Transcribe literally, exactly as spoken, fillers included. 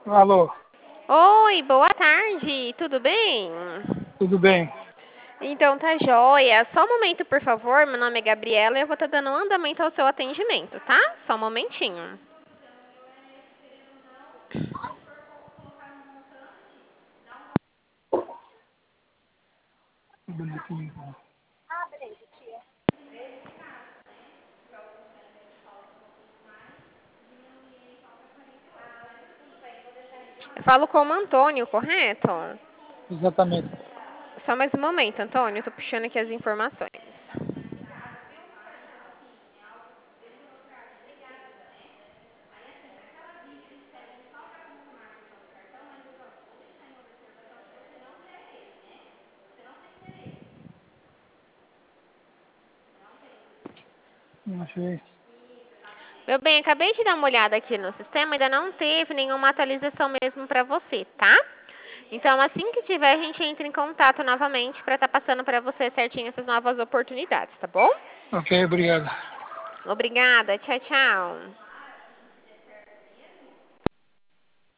Alô, Oi, boa tarde, tudo bem? tudo bem? Então tá joia. Só um momento, por favor. Meu nome é Gabriela e eu vou estar dando um andamento ao seu atendimento, tá? Só um momentinho. Bonitinho. Eu falo com o Antônio, correto? Exatamente. Só mais um momento, Antônio. Tô puxando aqui as informações. Não achei. Meu bem, acabei de dar uma olhada aqui no sistema, ainda não teve nenhuma atualização mesmo para você, tá? Então, assim que tiver, a gente entra em contato novamente para estar passando para você certinho essas novas oportunidades, tá bom? Ok, obrigado. Obrigada, tchau, tchau.